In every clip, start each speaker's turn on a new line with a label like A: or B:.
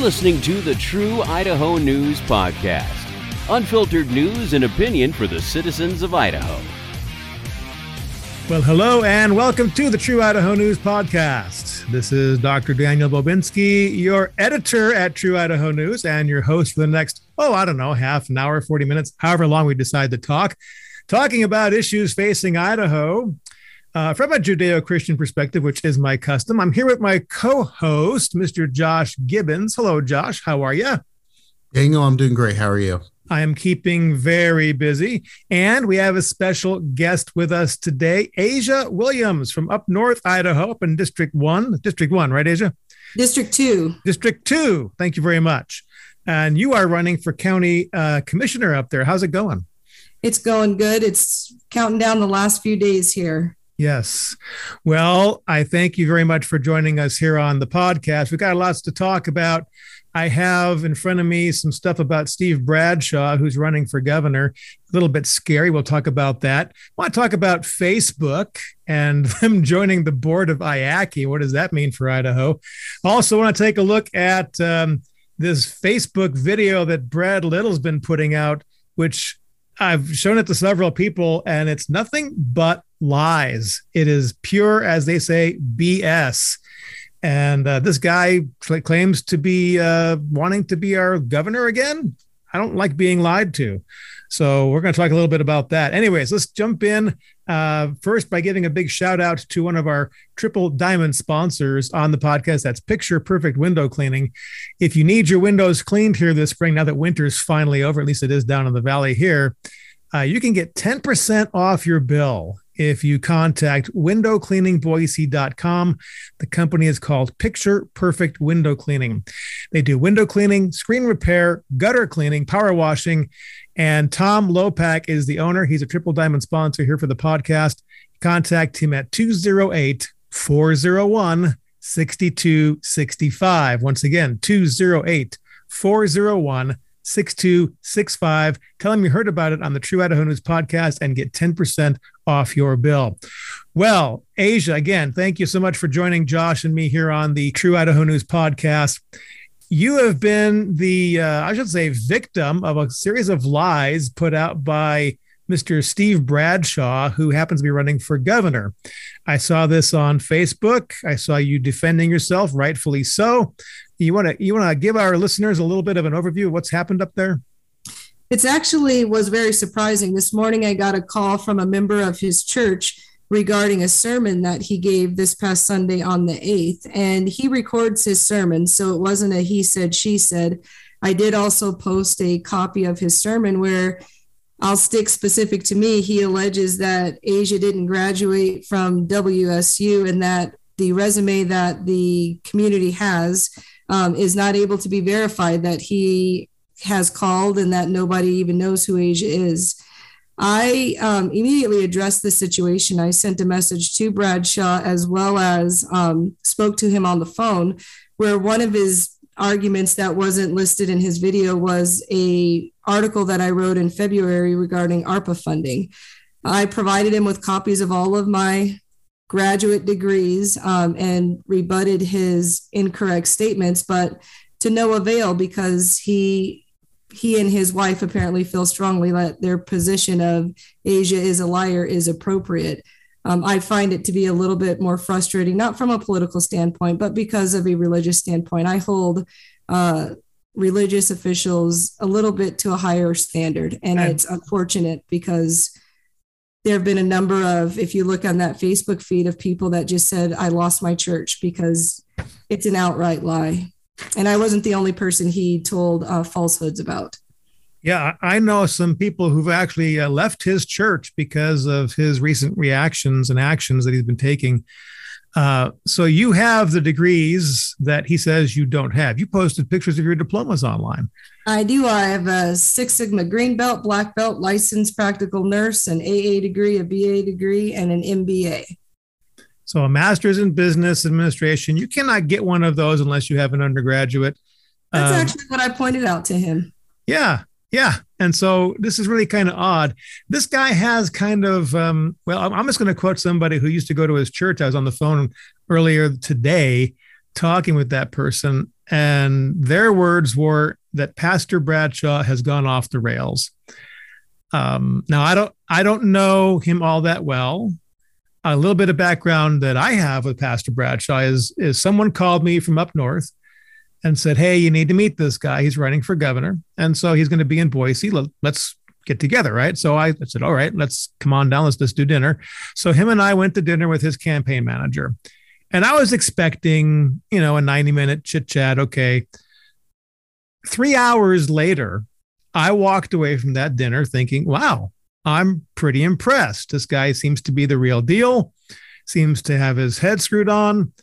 A: listening to the True Idaho News Podcast. Unfiltered news and opinion for the citizens of Idaho.
B: Well, hello and welcome to the True Idaho News Podcast. This is Dr. Daniel Bobinski, your editor at True Idaho News and your host for the next, half an hour, 40 minutes, however long we decide to talking about issues facing Idaho from a Judeo-Christian perspective, which is my custom. I'm here with my co-host, Mr. Josh Gibbons. Hello, Josh. How are you?
C: Daniel, I'm doing great. How are you?
B: I am keeping very busy. And we have a special guest with us today, Asia Williams from up north Idaho, up in District 1. District 1, right, Asia?
D: District 2.
B: District 2. Thank you very much. And you are running for county commissioner up there. How's it going?
D: It's going good. It's counting down the last few days here.
B: Yes. Well, I thank you very much for joining us here on the podcast. We've got lots to talk about. I have in front of me some stuff about Steve Bradshaw, who's running for governor. A little bit scary. We'll talk about that. I want to talk about Facebook and them joining the board of IACI. What does that mean for Idaho? Also want to take a look at this Facebook video that Brad Little's been putting out, which I've shown it to several people, and it's nothing but lies. It is pure, as they say, BS. And this guy claims to be wanting to be our governor again. I don't like being lied to. So we're going to talk a little bit about that. Anyways, let's jump in first by giving a big shout out to one of our Triple Diamond sponsors on the podcast. That's Picture Perfect Window Cleaning. If you need your windows cleaned here this spring, now that winter's finally over, at least it is down in the valley here, you can get 10% off your bill if you contact windowcleaningboise.com. The company is called Picture Perfect Window Cleaning. They do window cleaning, screen repair, gutter cleaning, power washing, and Tom Lopak is the owner. He's a Triple Diamond sponsor here for the podcast. Contact him at 208-401-6265. Once again, 208-401-6265. Tell him you heard about it on the True Idaho News podcast and get 10% off your bill. Well, Asia, again, thank you so much for joining Josh and me here on the True Idaho News podcast. You have been the, victim of a series of lies put out by Mr. Steve Bradshaw, who happens to be running for governor. I saw this on Facebook. I saw you defending yourself, rightfully so. You want to give our listeners a little bit of an overview of what's happened up there?
D: It's actually was very surprising. This morning, I got a call from a member of his church regarding a sermon that he gave this past Sunday on the 8th, and he records his sermon, so it wasn't a he said, she said. I did also post a copy of his sermon where I'll stick specific to me. He alleges that Asia didn't graduate from WSU and that the resume that the community has is not able to be verified, that he has called and that nobody even knows who Asia is. I immediately addressed the situation. I sent a message to Bradshaw as well as spoke to him on the phone, where one of his arguments that wasn't listed in his video was a article that I wrote in February regarding ARPA funding. I provided him with copies of all of my graduate degrees and rebutted his incorrect statements, but to no avail, because he and his wife apparently feel strongly that their position of Asia is a liar is appropriate. I find it to be a little bit more frustrating, not from a political standpoint, but because of a religious standpoint. I hold religious officials a little bit to a higher standard, and it's unfortunate because there have been a number of, if you look on that Facebook feed, of people that just said, I lost my church because it's an outright lie. And I wasn't the only person he told falsehoods about.
B: Yeah, I know some people who've actually left his church because of his recent reactions and actions that he's been taking. So you have the degrees that he says you don't have. You posted pictures of your diplomas online.
D: I do. I have a Six Sigma green belt, black belt, licensed practical nurse, an AA degree, a BA degree, and an MBA.
B: So a master's in business administration. You cannot get one of those unless you have an undergraduate.
D: That's actually what I pointed out to him.
B: Yeah. And so this is really kind of odd. This guy has kind of, I'm just going to quote somebody who used to go to his church. I was on the phone earlier today talking with that person. And their words were that Pastor Bradshaw has gone off the rails. Now, I don't know him all that well. A little bit of background that I have with Pastor Bradshaw is someone called me from up north and said, hey, you need to meet this guy. He's running for governor. And so he's going to be in Boise. Let's get together, right? So I said, all right, let's come on down. Let's do dinner. So him and I went to dinner with his campaign manager. And I was expecting, a 90-minute chit chat. Okay. 3 hours later, I walked away from that dinner thinking, wow, I'm pretty impressed. This guy seems to be the real deal, seems to have his head screwed on.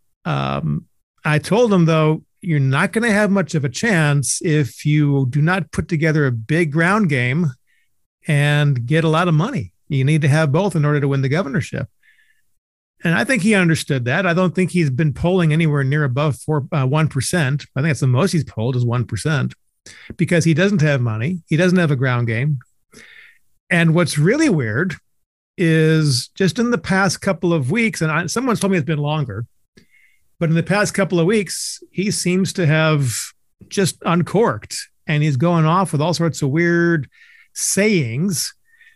B: I told him, though, you're not going to have much of a chance if you do not put together a big ground game and get a lot of money. You need to have both in order to win the governorship. And I think he understood that. I don't think he's been polling anywhere near above 1%. I think that's the most he's polled is 1%, because he doesn't have money. He doesn't have a ground game. And what's really weird is just in the past couple of weeks, and someone's told me it's been longer, but in the past couple of weeks, he seems to have just uncorked, and he's going off with all sorts of weird sayings.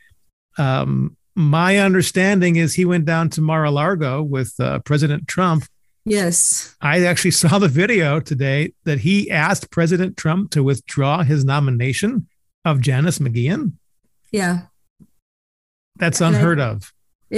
B: My understanding is he went down to Mar-a-Lago with President Trump.
D: Yes.
B: I actually saw the video today that he asked President Trump to withdraw his nomination of Janice McGeachin.
D: Yeah.
B: That's unheard of.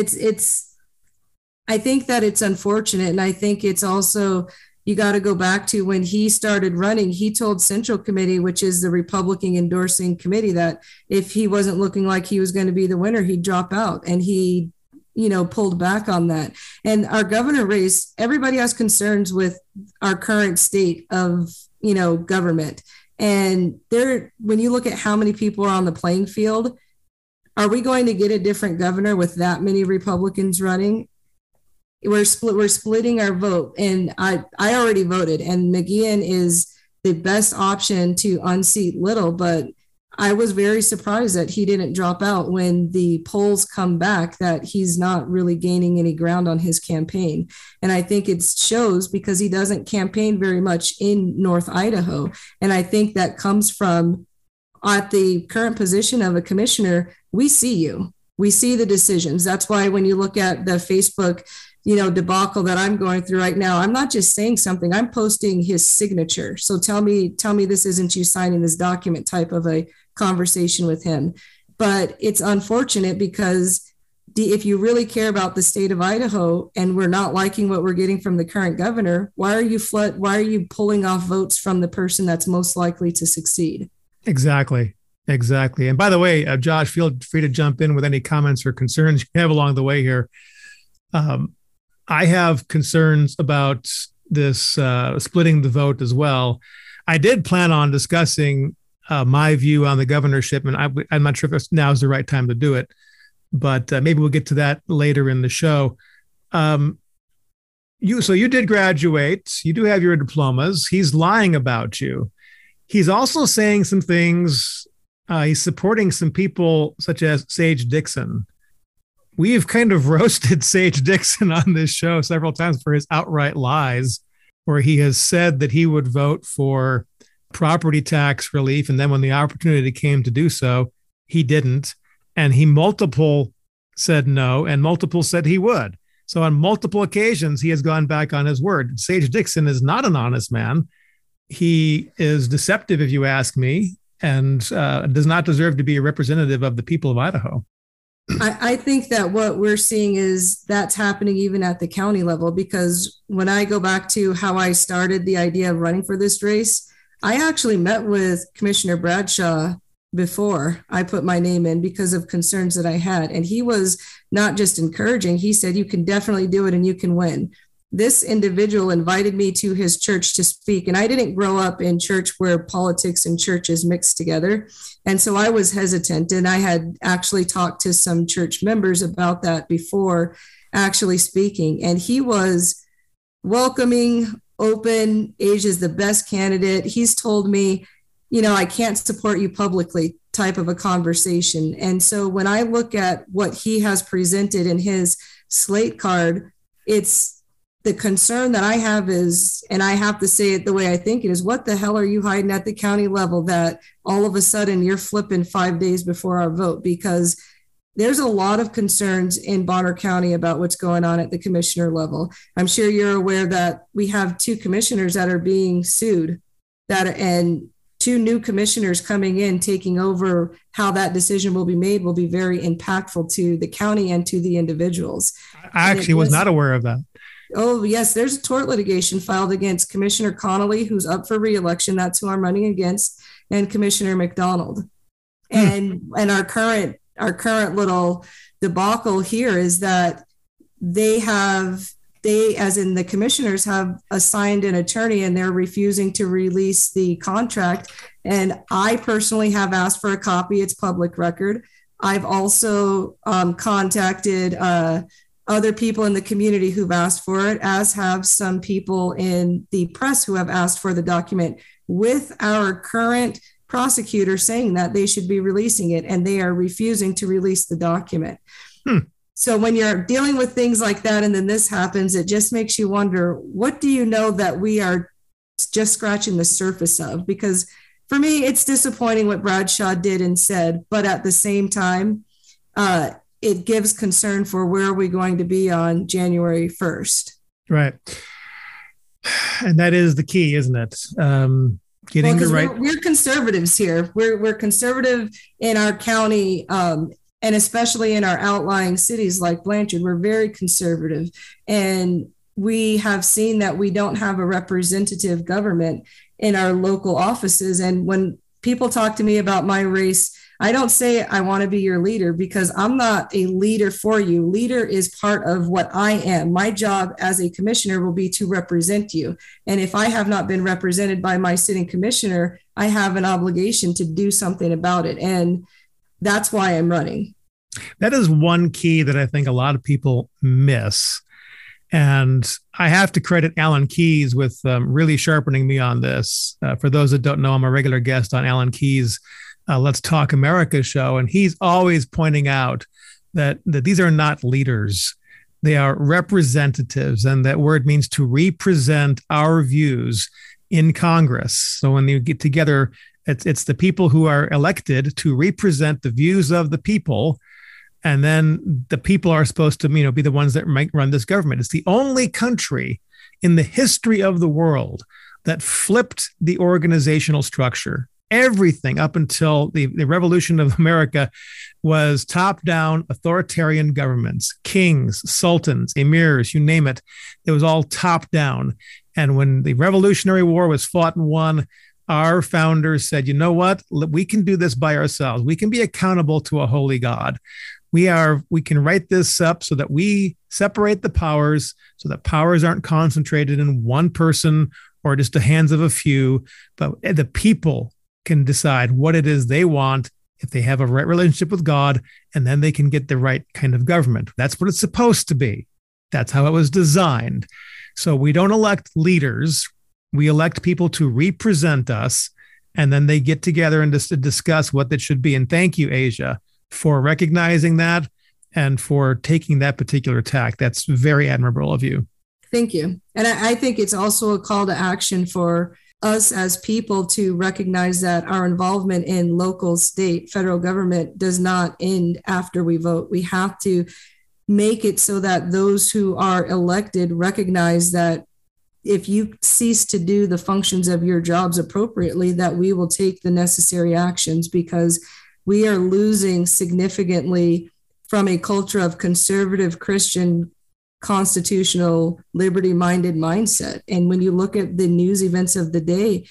D: I think that it's unfortunate. And I think it's also, you got to go back to when he started running, he told Central Committee, which is the Republican endorsing committee, that if he wasn't looking like he was going to be the winner, he'd drop out. And he, pulled back on that. And our governor race, everybody has concerns with our current state of, government. And when you look at how many people are on the playing field, are we going to get a different governor with that many Republicans running? We're splitting our vote, and I already voted, and McGeachin is the best option to unseat Little, but I was very surprised that he didn't drop out when the polls come back, that he's not really gaining any ground on his campaign. And I think it shows because he doesn't campaign very much in North Idaho. And I think that comes from, at the current position of a commissioner, we see you. We see the decisions. That's why when you look at the Facebook debacle that I'm going through right now, I'm not just saying something, I'm posting his signature. So tell me this isn't you signing this document type of a conversation with him. But it's unfortunate because if you really care about the state of Idaho and we're not liking what we're getting from the current governor, why are you pulling off votes from the person that's most likely to succeed? Exactly.
B: And by the way, Josh, feel free to jump in with any comments or concerns you have along the way here. I have concerns about this splitting the vote as well. I did plan on discussing my view on the governorship, and I'm not sure if now is the right time to do it, but maybe we'll get to that later in the show. You did graduate. You do have your diplomas. He's lying about you. He's also saying some things. He's supporting some people such as Sage Dixon. We've kind of roasted Sage Dixon on this show several times for his outright lies, where he has said that he would vote for property tax relief. And then when the opportunity came to do so, he didn't. And he multiple said no, and multiple said he would. So on multiple occasions, he has gone back on his word. Sage Dixon is not an honest man. He is deceptive, if you ask me, and does not deserve to be a representative of the people of Idaho.
D: I think that what we're seeing is that's happening even at the county level, because when I go back to how I started the idea of running for this race, I actually met with Commissioner Bradshaw before I put my name in because of concerns that I had. And he was not just encouraging, he said, you can definitely do it and you can win. This individual invited me to his church to speak, and I didn't grow up in church where politics and church is mixed together. And so I was hesitant, and I had actually talked to some church members about that before actually speaking. And he was welcoming, open. Asia's the best candidate. He's told me, I can't support you publicly type of a conversation. And so when I look at what he has presented in his slate card, it's the concern that I have is, and I have to say it the way I think it is, what the hell are you hiding at the county level that all of a sudden you're flipping 5 days before our vote? Because there's a lot of concerns in Bonner County about what's going on at the commissioner level. I'm sure you're aware that we have 2 commissioners that are being sued, and 2 new commissioners coming in, taking over how that decision will be made will be very impactful to the county and to the individuals.
B: I actually was not aware of that.
D: Oh, yes. There's a tort litigation filed against Commissioner Connolly, who's up for re-election. That's who I'm running against, and Commissioner McDonald. And our current little debacle here is that they, as in the commissioners, have assigned an attorney and they're refusing to release the contract. And I personally have asked for a copy. It's public record. I've also contacted other people in the community who've asked for it, as have some people in the press who have asked for the document, with our current prosecutor saying that they should be releasing it, and they are refusing to release the document. So when you're dealing with things like that and then this happens, it just makes you wonder, what do you know that we are just scratching the surface of? Because for me, it's disappointing what Bradshaw did and said, but at the same time, it gives concern for where are we going to be on January 1st. Right.
B: And that is the key, isn't it? Getting the right.
D: We're conservatives here. We're conservative in our county, and especially in our outlying cities like Blanchard. We're very conservative, and we have seen that we don't have a representative government in our local offices. And when people talk to me about my race, I don't say I want to be your leader, because I'm not a leader for you. Leader is part of what I am. My job as a commissioner will be to represent you. And if I have not been represented by my sitting commissioner, I have an obligation to do something about it. And that's why I'm running.
B: That is one key that I think a lot of people miss. And I have to credit Alan Keyes with really sharpening me on this. For those that don't know, I'm a regular guest on Alan Keyes' Let's Talk America show. And he's always pointing out that these are not leaders. They are representatives. And that word means to represent our views in Congress. So when you get together, it's the people who are elected to represent the views of the people. And then the people are supposed to, be the ones that might run this government. It's the only country in the history of the world that flipped the organizational structure. Everything up until the Revolution of America was top-down authoritarian governments, kings, sultans, emirs, you name it. It was all top-down. And when the Revolutionary War was fought and won, our founders said, you know what? We can do this by ourselves. We can be accountable to a holy God. We can write this up so that we separate the powers, so that powers aren't concentrated in one person or just the hands of a few, but the people can decide what it is they want if they have a right relationship with God, and then they can get the right kind of government. That's what it's supposed to be. That's how it was designed. So we don't elect leaders. We elect people to represent us, and then they get together and just to discuss what that should be. And thank you, Asia, for recognizing that and for taking that particular tack. That's very admirable of you.
D: Thank you. And I think it's also a call to action for us as people to recognize that our involvement in local, state, federal government does not end after we vote. We have to make it so that those who are elected recognize that if you cease to do the functions of your jobs appropriately, that we will take the necessary actions, because we are losing significantly from a culture of conservative Christian constitutional liberty-minded mindset. And when you look at the news events of the day,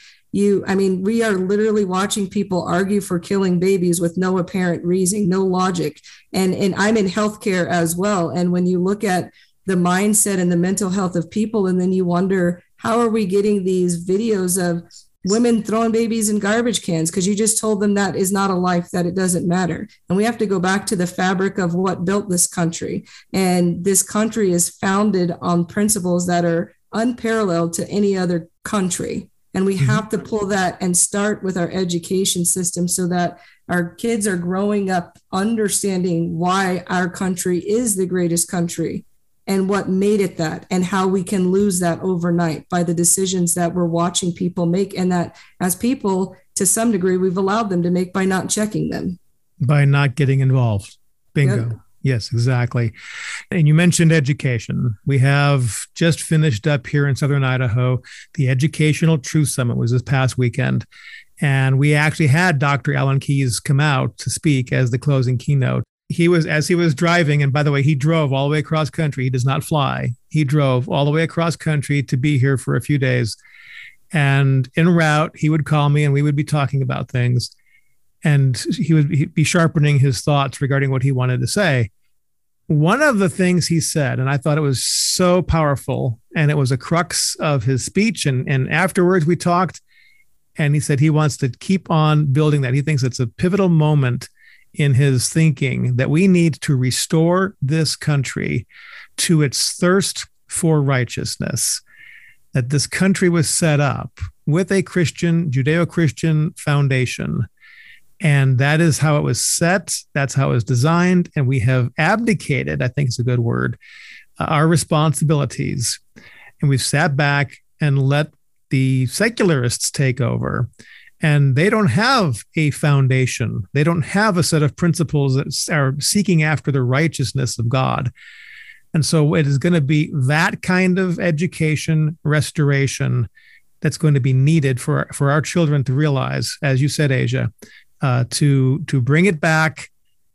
D: we are literally watching people argue for killing babies with no apparent reason, no logic. And I'm in healthcare as well. And when you look at the mindset and the mental health of people, and then you wonder, how are we getting these videos of women throwing babies in garbage cans because you just told them that is not a life, that it doesn't matter? And we have to go back to the fabric of what built this country. And this country is founded on principles that are unparalleled to any other country. And we have to pull that and start with our education system so that our kids are growing up understanding why our country is the greatest country and what made it that, and how we can lose that overnight by the decisions that we're watching people make, and that as people, to some degree, we've allowed them to make by not checking them.
B: By not getting involved. Bingo. Yep. Yes, exactly. And you mentioned education. We have just finished up here in Southern Idaho. The Educational Truth Summit was this past weekend. And we actually had Dr. Alan Keyes come out to speak as the closing keynote. As he was driving, and by the way, he drove all the way across country. He does not fly. He drove all the way across country to be here for a few days. And en route, he would call me and we would be talking about things. And he'd be sharpening his thoughts regarding what he wanted to say. One of the things he said, and I thought it was so powerful, and it was a crux of his speech, and afterwards we talked, and he said he wants to keep on building that. He thinks it's a pivotal moment in his thinking that we need to restore this country to its thirst for righteousness, that this country was set up with a Christian, Judeo-Christian foundation. And that is how it was set. That's how it was designed. And we have abdicated, I think is a good word, our responsibilities. And we've sat back and let the secularists take over. And they don't have a foundation. They don't have a set of principles that are seeking after the righteousness of God. And so it is going to be that kind of education restoration that's going to be needed for our children to realize, as you said, Asia, to bring it back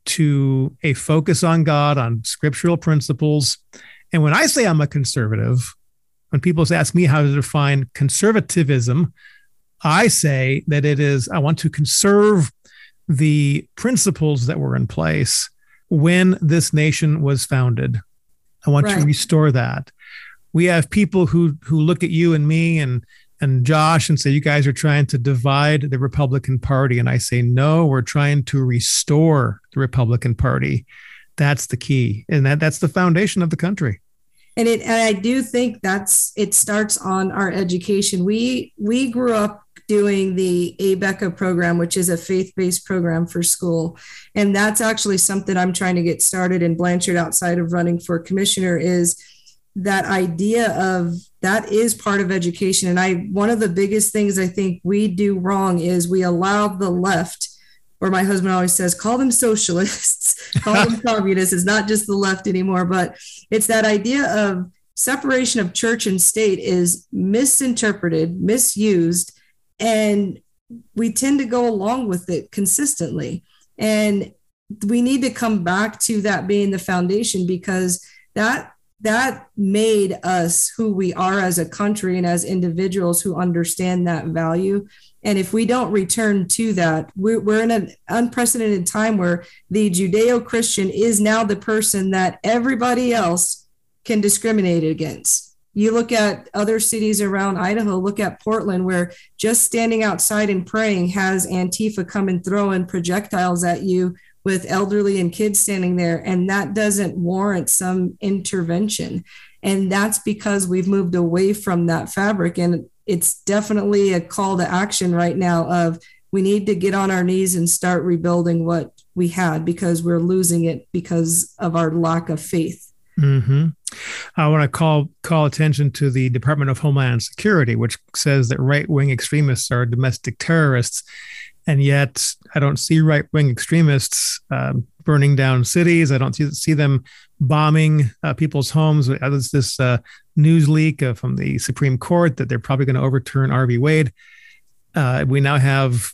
B: to a focus on God, on scriptural principles. And when I say I'm a conservative, when people ask me how to define conservatism, I say that it is, I want to conserve the principles that were in place when this nation was founded. I want to restore that. We have people who look at you and me and Josh and say, you guys are trying to divide the Republican Party. And I say, no, we're trying to restore the Republican Party. That's the key. And that's the foundation of the country.
D: And I do think it starts on our education. We grew up doing the ABECA program, which is a faith-based program for school. And that's actually something I'm trying to get started in Blanchard outside of running for commissioner, is that idea of that is part of education. And one of the biggest things I think we do wrong is we allow the left, or my husband always says, call them socialists, call them communists. It's not just the left anymore, but it's that idea of separation of church and state is misinterpreted, misused, and we tend to go along with it consistently. And we need to come back to that being the foundation, because that made us who we are as a country and as individuals who understand that value. And if we don't return to that, we're in an unprecedented time where the Judeo-Christian is now the person that everybody else can discriminate against. You look at other cities around Idaho, look at Portland, where just standing outside and praying has Antifa come and throwing projectiles at you with elderly and kids standing there. And that doesn't warrant some intervention. And that's because we've moved away from that fabric. And it's definitely a call to action right now of we need to get on our knees and start rebuilding what we had, because we're losing it because of our lack of faith.
B: Mm-hmm. I want to call attention to the Department of Homeland Security, which says that right-wing extremists are domestic terrorists. And yet I don't see right-wing extremists burning down cities. I don't see them bombing people's homes. There's this news leak from the Supreme Court that they're probably going to overturn Roe v. Wade. We now have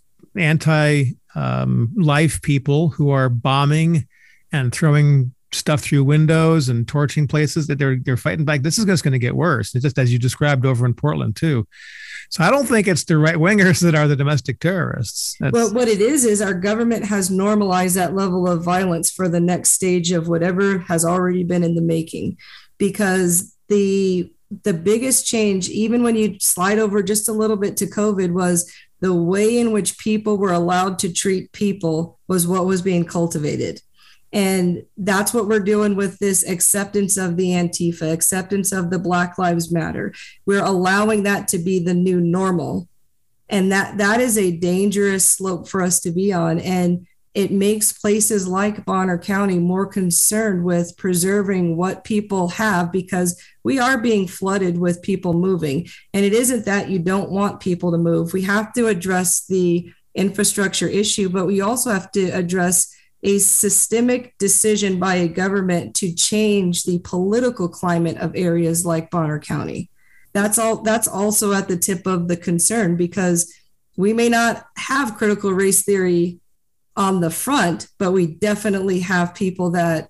B: anti-life people who are bombing and throwing stuff through windows and torching places, that they're fighting back. This is just going to get worse. It's just as you described over in Portland too. So I don't think it's the right wingers that are the domestic terrorists.
D: Well, what it is our government has normalized that level of violence for the next stage of whatever has already been in the making, because the biggest change, even when you slide over just a little bit to COVID, was the way in which people were allowed to treat people was what was being cultivated. And that's what we're doing with this acceptance of the Antifa, acceptance of the Black Lives Matter. We're allowing that to be the new normal. And that is a dangerous slope for us to be on. And it makes places like Bonner County more concerned with preserving what people have, because we are being flooded with people moving. And it isn't that you don't want people to move. We have to address the infrastructure issue, but we also have to address a systemic decision by a government to change the political climate of areas like Bonner County. That's also at the tip of the concern, because we may not have critical race theory on the front, but we definitely have people that,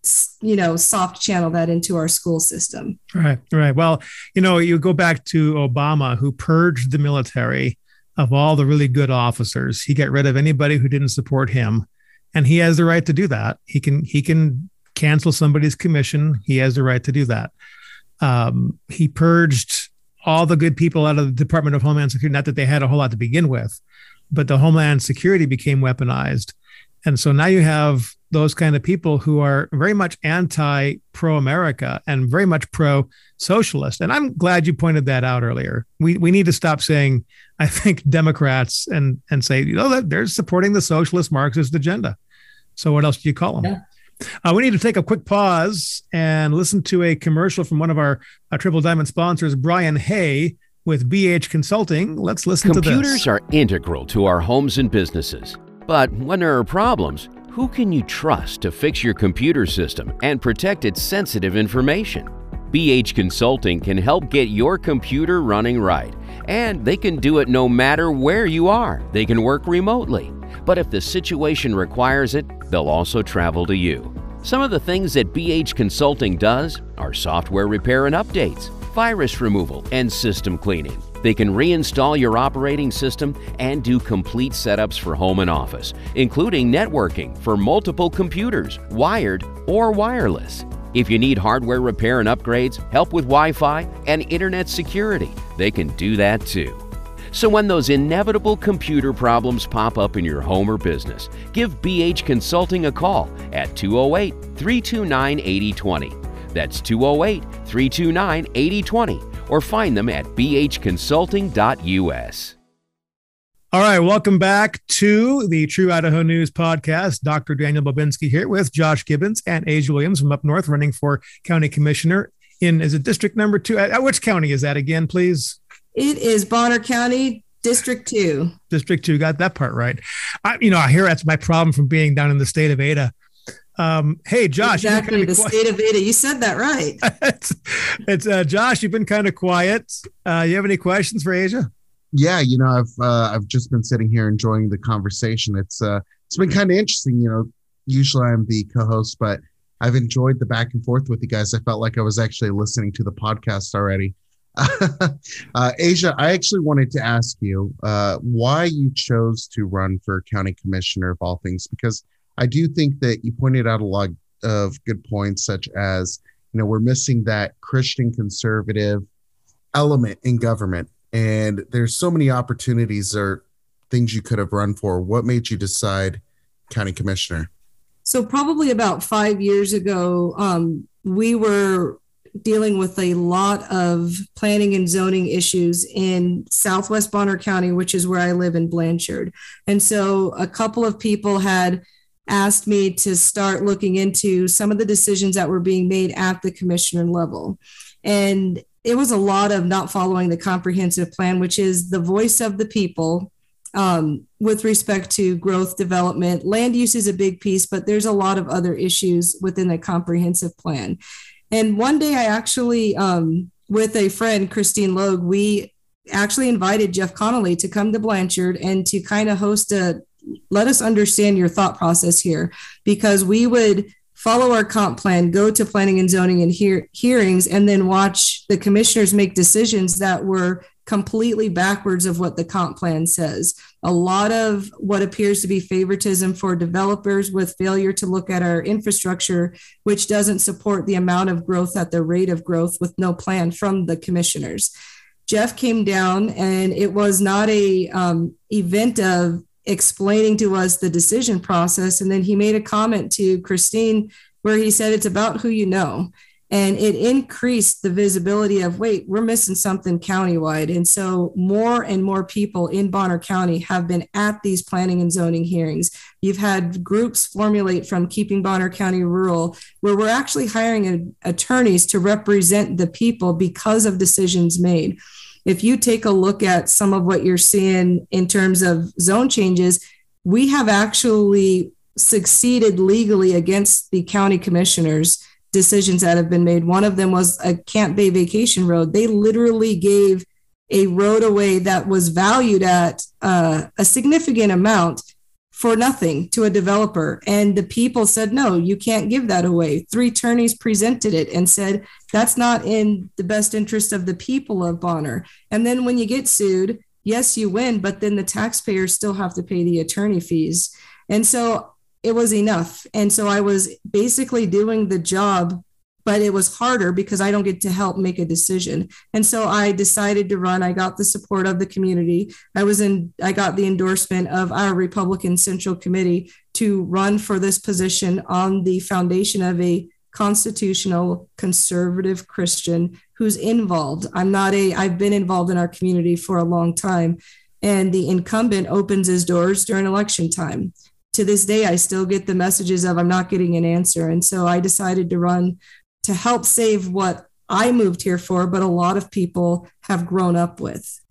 D: soft channel that into our school system.
B: Right. Well, you go back to Obama, who purged the military of all the really good officers. He got rid of anybody who didn't support him, and he has the right to do that. He can cancel somebody's commission. He has the right to do that. He purged all the good people out of the Department of Homeland Security. Not that they had a whole lot to begin with, but the Homeland Security became weaponized. And so now you have those kind of people who are very much anti-pro-America and very much pro-socialist. And I'm glad you pointed that out earlier. We need to stop saying, I think, Democrats and say, they're supporting the socialist Marxist agenda. So what else do you call them? Yeah. We need to take a quick pause and listen to a commercial from one of our Triple Diamond sponsors, Brian Hay, with BH Consulting. Let's listen to this.
A: Computers are integral to our homes and businesses. But when there are problems, who can you trust to fix your computer system and protect its sensitive information? BH Consulting can help get your computer running right. And they can do it no matter where you are. They can work remotely. But if the situation requires it, they'll also travel to you. Some of the things that BH Consulting does are software repair and updates, virus removal, and system cleaning. They can reinstall your operating system and do complete setups for home and office, including networking for multiple computers, wired or wireless. If you need hardware repair and upgrades, help with Wi-Fi and internet security, they can do that too. So when those inevitable computer problems pop up in your home or business, give BH Consulting a call at 208-329-8020. That's 208-329-8020, or find them at bhconsulting.us.
B: All right, welcome back to the True Idaho News Podcast. Dr. Daniel Bobinski here with Josh Gibbons and Asia Williams from up north, running for county commissioner is it District Number 2? Which county is that again, please?
D: It is Bonner County, District 2. District 2,
B: got that part right. I hear that's my problem from being down in the state of Ada. Hey, Josh.
D: Exactly, the state of Ada. You said that right.
B: it's Josh, you've been kind of quiet. You have any questions for Asia?
C: Yeah, I've just been sitting here enjoying the conversation. It's been kind of interesting. Usually I'm the co-host, but I've enjoyed the back and forth with you guys. I felt like I was actually listening to the podcast already. Asia, I actually wanted to ask you why you chose to run for county commissioner of all things, because I do think that you pointed out a lot of good points, such as, we're missing that Christian conservative element in government. And there's so many opportunities or things you could have run for. What made you decide county commissioner?
D: So probably about 5 years ago, we were dealing with a lot of planning and zoning issues in Southwest Bonner County, which is where I live in Blanchard. And so a couple of people had asked me to start looking into some of the decisions that were being made at the commissioner level. And it was a lot of not following the comprehensive plan, which is the voice of the people with respect to growth development. Land use is a big piece, but there's a lot of other issues within the comprehensive plan. And one day I actually, with a friend, Christine Logue, we actually invited Jeff Connolly to come to Blanchard and to kind of host let us understand your thought process here, because we would follow our comp plan, go to planning and zoning and hearings, and then watch the commissioners make decisions that were completely backwards of what the comp plan says. A lot of what appears to be favoritism for developers, with failure to look at our infrastructure, which doesn't support the amount of growth at the rate of growth, with no plan from the commissioners. Jeff came down, and it was not a event of explaining to us the decision process. And then he made a comment to Christine where he said, it's about who you know. And it increased the visibility of, wait, we're missing something countywide. And so more and more people in Bonner County have been at these planning and zoning hearings. You've had groups formulate from Keeping Bonner County Rural, where we're actually hiring attorneys to represent the people because of decisions made. If you take a look at some of what you're seeing in terms of zone changes, we have actually succeeded legally against the county commissioners' decisions that have been made. One of them was a Camp Bay vacation road. They literally gave a road away that was valued at a significant amount for nothing to a developer. And the people said, no, you can't give that away. 3 attorneys presented it and said, that's not in the best interest of the people of Bonner. And then when you get sued, yes, you win, but then the taxpayers still have to pay the attorney fees. And so it was enough. And so I was basically doing the job, but it was harder because I don't get to help make a decision. And so I decided to run. I got the support of the community. I got the endorsement of our Republican Central Committee to run for this position on the foundation of a constitutional conservative Christian who's involved. I've been involved in our community for a long time, and the incumbent opens his doors during election time. To this day, I still get the messages of I'm not getting an answer. And so I decided to run to help save what I moved here for, but a lot of people have grown up with.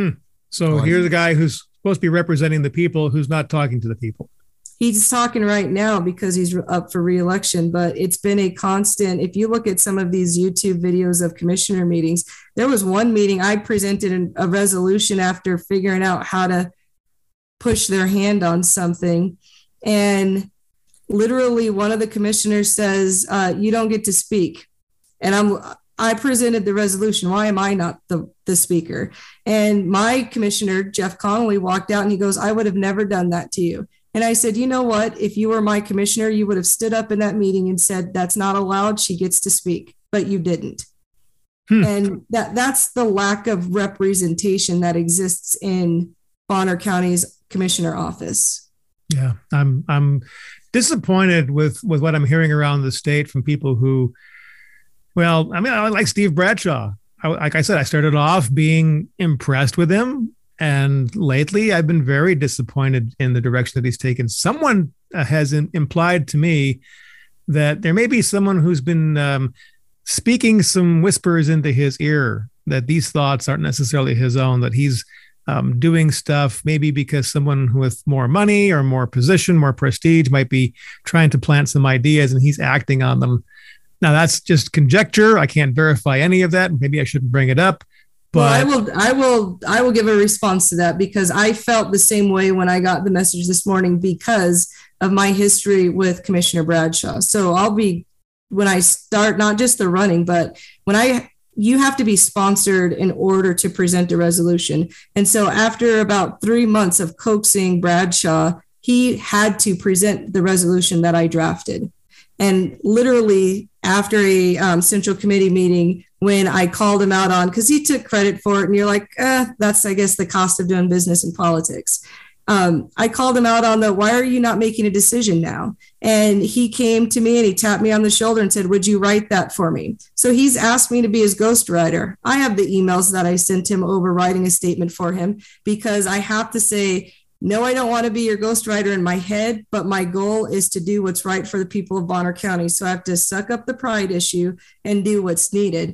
B: So here's a guy who's supposed to be representing the people who's not talking to the people.
D: He's talking right now because he's up for re-election, but it's been a constant. If you look at some of these YouTube videos of commissioner meetings, there was one meeting I presented a resolution after figuring out how to push their hand on something. And literally one of the commissioners says, you don't get to speak. And I presented the resolution. Why am I not the speaker? And my commissioner, Jeff Connolly, walked out and he goes, I would have never done that to you. And I said, you know what? If you were my commissioner, you would have stood up in that meeting and said, that's not allowed. She gets to speak, but you didn't. And that's the lack of representation that exists in Bonner County's commissioner office.
B: Yeah, I'm disappointed with what I'm hearing around the state from people who, well, I mean, I like Steve Bradshaw. Like I said, I started off being impressed with him. And lately, I've been very disappointed in the direction that he's taken. Someone has implied to me that there may be someone who's been speaking some whispers into his ear, that these thoughts aren't necessarily his own, that he's doing stuff maybe because someone with more money or more position, more prestige might be trying to plant some ideas and he's acting on them. Now, that's just conjecture. I can't verify any of that. Maybe I shouldn't bring it up. But
D: well, I will give a response to that because I felt the same way when I got the message this morning because of my history with Commissioner Bradshaw. So when I start, not just the running, but you have to be sponsored in order to present a resolution. And so after about 3 months of coaxing Bradshaw, he had to present the resolution that I drafted. And literally after a Central Committee meeting, when I called him out on, because he took credit for it, and you're like, that's, I guess, the cost of doing business in politics. I called him out on why are you not making a decision now? And he came to me and he tapped me on the shoulder and said, would you write that for me? So he's asked me to be his ghostwriter. I have the emails that I sent him over writing a statement for him because I have to say, no, I don't want to be your ghostwriter in my head, but my goal is to do what's right for the people of Bonner County. So I have to suck up the pride issue and do what's needed.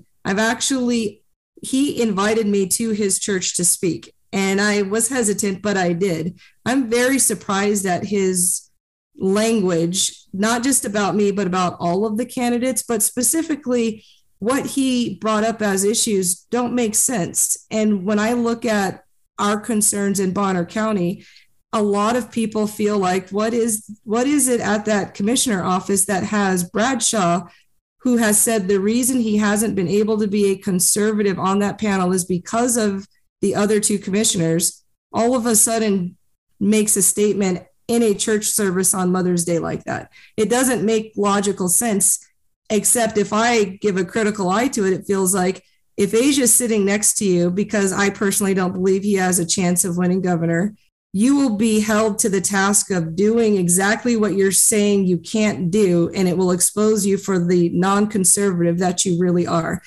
D: He invited me to his church to speak, and I was hesitant, but I did. I'm very surprised at his language, not just about me, but about all of the candidates, but specifically what he brought up as issues don't make sense. And when I look at our concerns in Bonner County, a lot of people feel like, what is it at that commissioner office that has Bradshaw, who has said the reason he hasn't been able to be a conservative on that panel is because of the other 2 commissioners, all of a sudden makes a statement in a church service on Mother's Day like that. It doesn't make logical sense, except if I give a critical eye to it, it feels like if Asia's sitting next to you, because I personally don't believe he has a chance of winning governor, you will be held to the task of doing exactly what you're saying you can't do, and it will expose you for the non-conservative that you really are.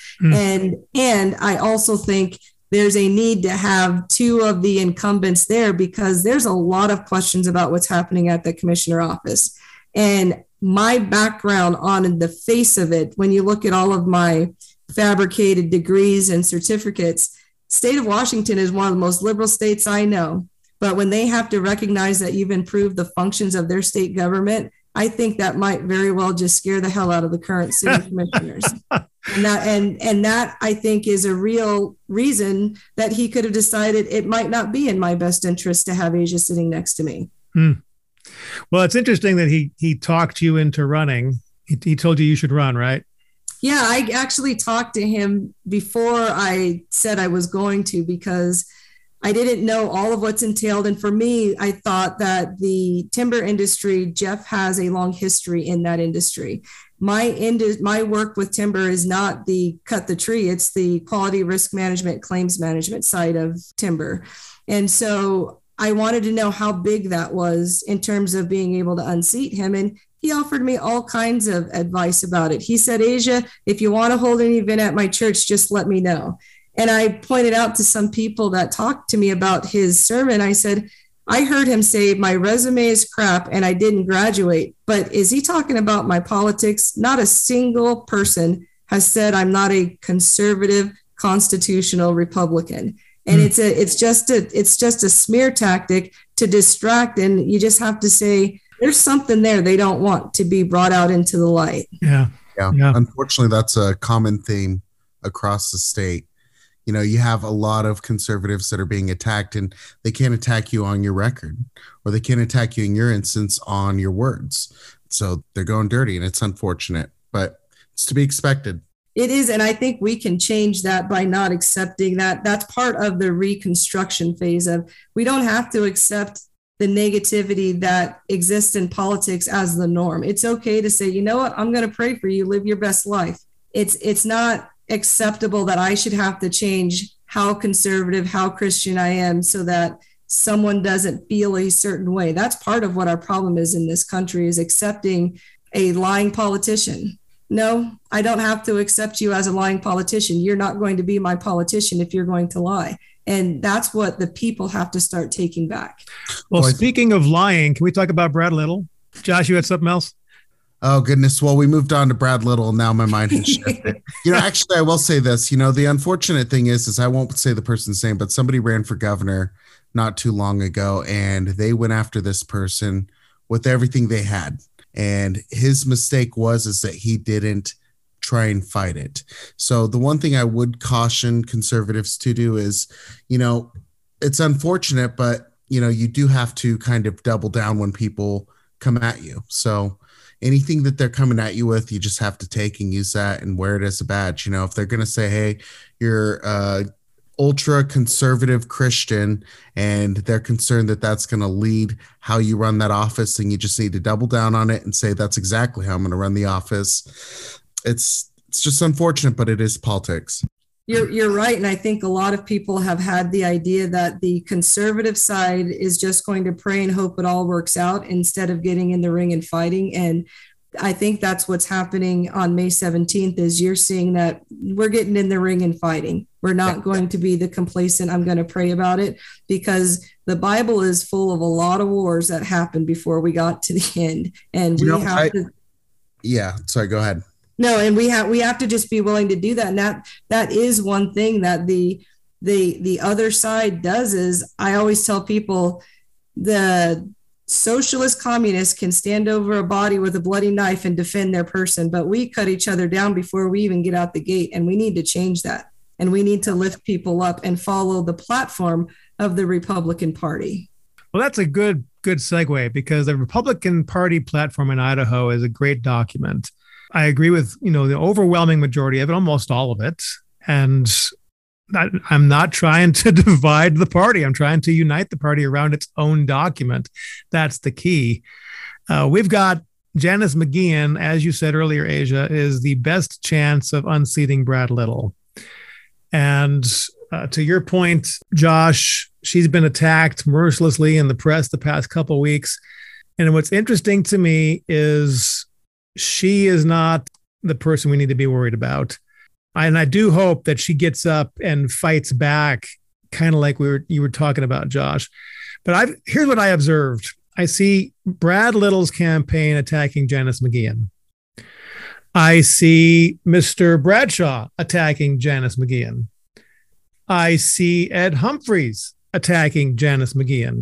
D: And I also think there's a need to have two of the incumbents there, because there's a lot of questions about what's happening at the commissioner office. And my background on the face of it, when you look at all of my fabricated degrees and certificates, state of Washington is one of the most liberal states I know. But when they have to recognize that you've improved the functions of their state government, I think that might very well just scare the hell out of the current city commissioners. And that I think is a real reason that he could have decided it might not be in my best interest to have Asia sitting next to me.
B: Well, it's interesting that he talked you into running. He told you should run, right?
D: Yeah, I actually talked to him before I said I was going to, because I didn't know all of what's entailed. And for me, I thought that the timber industry, Jeff has a long history in that industry. My work with timber is not the cut the tree, it's the quality risk management, claims management side of timber. And so I wanted to know how big that was in terms of being able to unseat him. And he offered me all kinds of advice about it. He said, Asia, if you want to hold an event at my church, just let me know. And I pointed out to some people that talked to me about his sermon, I said, I heard him say, my resume is crap and I didn't graduate, but is he talking about my politics? Not a single person has said I'm not a conservative constitutional Republican. And it's just a smear tactic to distract. And you just have to say, there's something there they don't want to be brought out into the light.
C: Yeah. Unfortunately, that's a common theme across the state. You know, you have a lot of conservatives that are being attacked, and they can't attack you on your record, or they can't attack you in your instance on your words. So they're going dirty, and it's unfortunate, but it's to be expected.
D: It is. And I think we can change that by not accepting that. That's part of the reconstruction phase of, we don't have to accept the negativity that exists in politics as the norm. It's okay to say, you know what, I'm going to pray for you, live your best life. It's not acceptable that I should have to change how conservative, how Christian I am so that someone doesn't feel a certain way. That's part of what our problem is in this country, is accepting a lying politician. No, I don't have to accept you as a lying politician. You're not going to be my politician if you're going to lie. And that's what the people have to start taking back.
B: Well, speaking of lying, can we talk about Brad Little? Josh, you had something else?
C: Oh, goodness. Well, we moved on to Brad Little, and now my mind has shifted. Actually, I will say this. The unfortunate thing is I won't say the person's name, but somebody ran for governor not too long ago, and they went after this person with everything they had. And his mistake is that he didn't try and fight it. So the one thing I would caution conservatives to do is, it's unfortunate, but, you do have to kind of double down when people come at you. So anything that they're coming at you with, you just have to take and use that and wear it as a badge. If they're going to say, hey, you're ultra conservative Christian, and they're concerned that that's going to lead how you run that office, then you just need to double down on it and say, that's exactly how I'm going to run the office. It's just unfortunate, but it is politics.
D: You're right. And I think a lot of people have had the idea that the conservative side is just going to pray and hope it all works out instead of getting in the ring and fighting. And I think that's what's happening on May 17th, is you're seeing that we're getting in the ring and fighting. We're not going to be the complacent, I'm going to pray about it, because the Bible is full of a lot of wars that happened before we got to the end. And
C: sorry, go ahead.
D: No, and we have to just be willing to do that. And that is one thing that the other side does, is I always tell people, the socialist communists can stand over a body with a bloody knife and defend their person, but we cut each other down before we even get out the gate. And we need to change that. And we need to lift people up and follow the platform of the Republican Party.
B: Well, that's a good segue, because the Republican Party platform in Idaho is a great document. I agree with, the overwhelming majority of it, almost all of it. And I'm not trying to divide the party. I'm trying to unite the party around its own document. That's the key. We've got Janice McGeehan, as you said earlier, Asia, is the best chance of unseating Brad Little. And to your point, Josh, she's been attacked mercilessly in the press the past couple of weeks. And what's interesting to me is she is not the person we need to be worried about. And I do hope that she gets up and fights back, kind of like you were talking about, Josh. But here's what I observed. I see Brad Little's campaign attacking Janice McGeachin. I see Mr. Bradshaw attacking Janice McGeachin. I see Ed Humphreys attacking Janice McGeachin.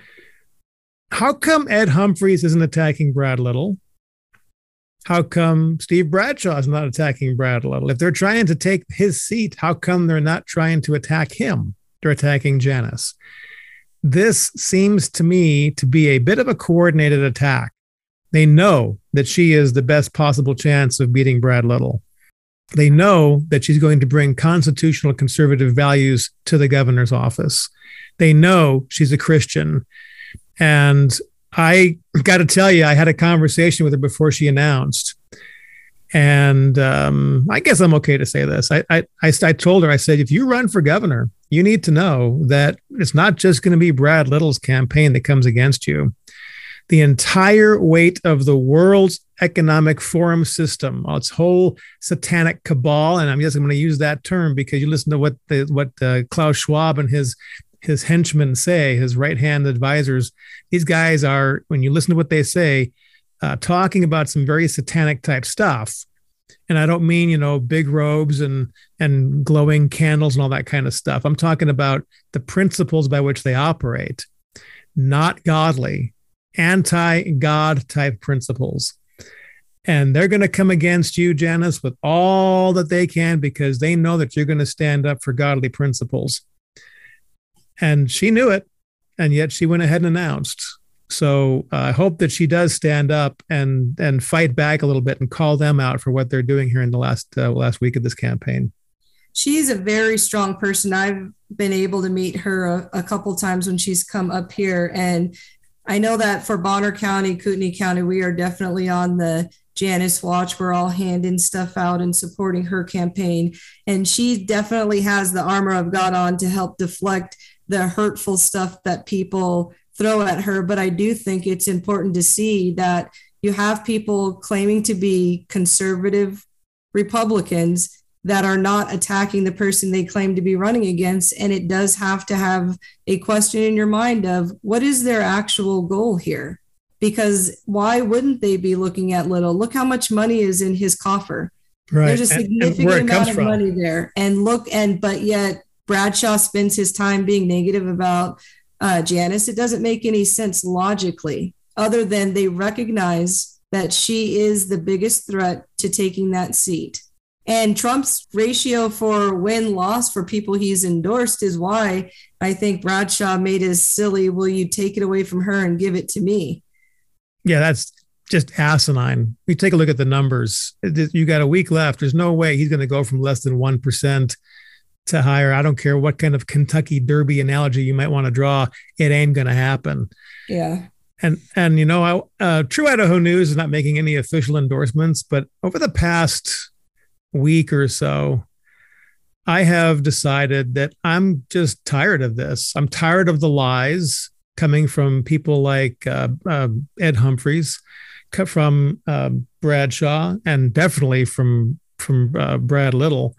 B: How come Ed Humphreys isn't attacking Brad Little? How come Steve Bradshaw is not attacking Brad Little? If they're trying to take his seat, how come they're not trying to attack him? They're attacking Janice. This seems to me to be a bit of a coordinated attack. They know that she is the best possible chance of beating Brad Little. They know that she's going to bring constitutional conservative values to the governor's office. They know she's a Christian. And I got to tell you, I had a conversation with her before she announced. And I guess I'm okay to say this. I told her, I said, if you run for governor, you need to know that it's not just going to be Brad Little's campaign that comes against you. The entire weight of the World Economic Forum system, its whole satanic cabal, and I'm just going to use that term because you listen to what Klaus Schwab and his henchmen say, his right-hand advisors. These guys are, when you listen to what they say, talking about some very satanic type stuff. And I don't mean, big robes and glowing candles and all that kind of stuff. I'm talking about the principles by which they operate, not godly, anti-God type principles. And they're going to come against you, Janice, with all that they can because they know that you're going to stand up for godly principles. And she knew it, and yet she went ahead and announced. So I hope that she does stand up and fight back a little bit and call them out for what they're doing here in the last week of this campaign.
D: She's a very strong person. I've been able to meet her a couple times when she's come up here. And I know that for Bonner County, Kootenai County, we are definitely on the Janice watch. We're all handing stuff out and supporting her campaign. And she definitely has the armor of God on to help deflect the hurtful stuff that people throw at her. But I do think it's important to see that you have people claiming to be conservative Republicans that are not attacking the person they claim to be running against. And it does have to have a question in your mind of what is their actual goal here? Because why wouldn't they be looking at Little? Look how much money is in his coffer. Right. There's a significant amount of money there. But yet Bradshaw spends his time being negative about Janice. It doesn't make any sense logically, other than they recognize that she is the biggest threat to taking that seat. And Trump's ratio for win-loss for people he's endorsed is why I think Bradshaw made his silly, will you take it away from her and give it to me?
B: Yeah, that's just asinine. We take a look at the numbers. You got a week left. There's no way he's going to go from less than 1% to higher. I don't care what kind of Kentucky Derby analogy you might want to draw. It ain't going to happen.
D: Yeah.
B: And True Idaho News is not making any official endorsements, but over the past week or so, I have decided that I'm just tired of this. I'm tired of the lies coming from people like Ed Humphreys, from Bradshaw, and definitely from Brad Little.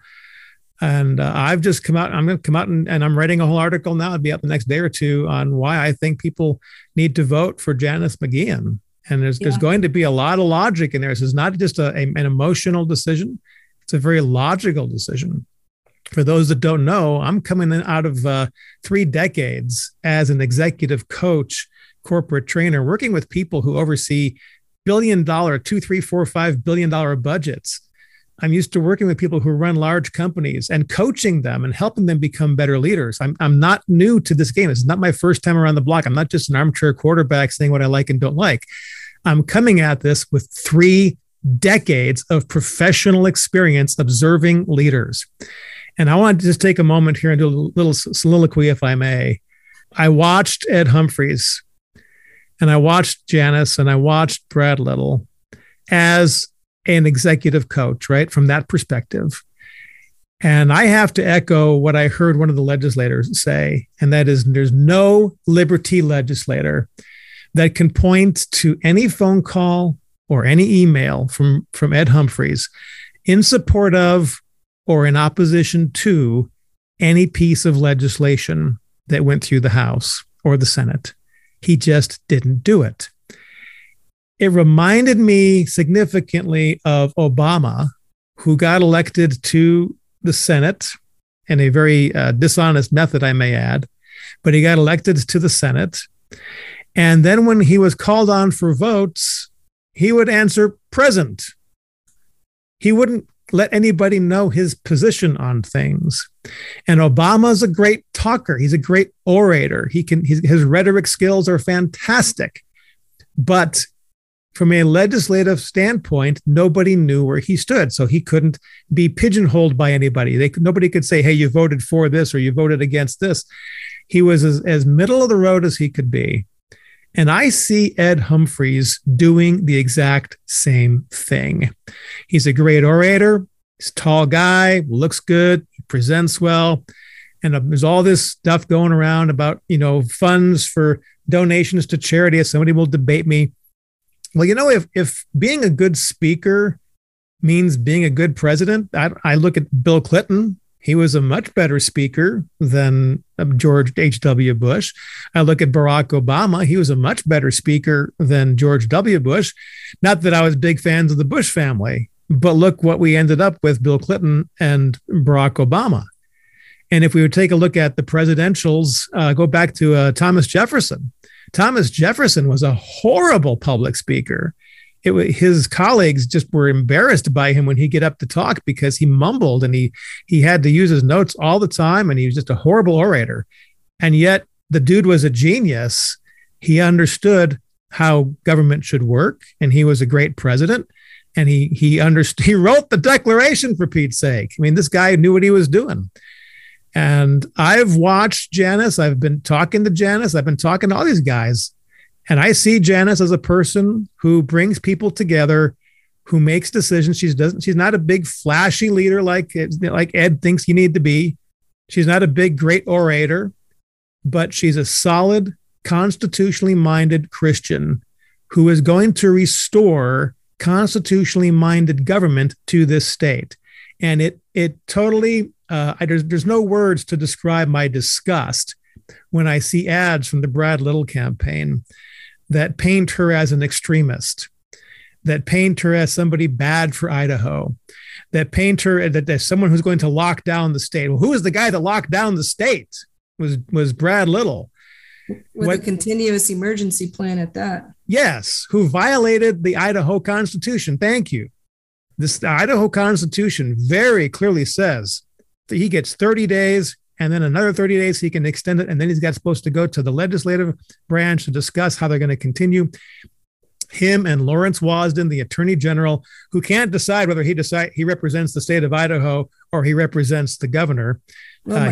B: And I've just come out. I'm going to come out and I'm writing a whole article now. It'll be up the next day or two on why I think people need to vote for Janice McGeachin. And there's going to be a lot of logic in there. This is not just an emotional decision. It's a very logical decision. For those that don't know, I'm coming in out of 3 decades as an executive coach, corporate trainer, working with people who oversee $1 billion, $2, $3, $4, $5 billion budgets. I'm used to working with people who run large companies and coaching them and helping them become better leaders. I'm not new to this game. This is not my first time around the block. I'm not just an armchair quarterback saying what I like and don't like. I'm coming at this with 3 decades of professional experience observing leaders. And I want to just take a moment here and do a little soliloquy, if I may. I watched Ed Humphreys, and I watched Janice, and I watched Brad Little as an executive coach, right? From that perspective. And I have to echo what I heard one of the legislators say, and that is there's no liberty legislator that can point to any phone call or any email from Ed Humphreys in support of or in opposition to any piece of legislation that went through the House or the Senate. He just didn't do it. It reminded me significantly of Obama, who got elected to the Senate in a very dishonest method, I may add, but he got elected to the Senate. And then when he was called on for votes, he would answer present. He wouldn't let anybody know his position on things. And Obama's a great talker. He's a great orator. His rhetoric skills are fantastic. But from a legislative standpoint, nobody knew where he stood. So he couldn't be pigeonholed by anybody. Nobody could say, hey, you voted for this or you voted against this. He was as middle of the road as he could be. And I see Ed Humphreys doing the exact same thing. He's a great orator. He's a tall guy, looks good, he presents well. And there's all this stuff going around about, funds for donations to charity. Somebody will debate me. Well, if being a good speaker means being a good president, I look at Bill Clinton. He was a much better speaker than George H.W. Bush. I look at Barack Obama. He was a much better speaker than George W. Bush. Not that I was big fans of the Bush family, but look what we ended up with Bill Clinton and Barack Obama. And if we would take a look at the presidentials, go back to Thomas Jefferson. Thomas Jefferson was a horrible public speaker. His colleagues just were embarrassed by him when he'd get up to talk because he mumbled and he had to use his notes all the time, and he was just a horrible orator. And yet the dude was a genius. He understood how government should work, and he was a great president. And he wrote the Declaration, for Pete's sake. I mean, this guy knew what he was doing. And I've watched Janice. I've been talking to Janice. I've been talking to all these guys. And I see Janice as a person who brings people together, who makes decisions. She's not a big flashy leader like Ed thinks you need to be. She's not a big, great orator, but she's a solid, constitutionally minded Christian who is going to restore constitutionally minded government to this state. And it totally, there's no words to describe my disgust when I see ads from the Brad Little campaign that paint her as an extremist, that paint her as somebody bad for Idaho, that paint her as someone who's going to lock down the state. Well, who was the guy that locked down the state? Was Brad Little.
D: With a continuous emergency plan at that.
B: Yes, who violated the Idaho Constitution. Thank you. The Idaho Constitution very clearly says that he gets 30 days and then another 30 days he can extend it. And then he's supposed to go to the legislative branch to discuss how they're going to continue. Him and Lawrence Wasden, the attorney general, who can't decide whether he represents the state of Idaho or he represents the governor.
D: Oh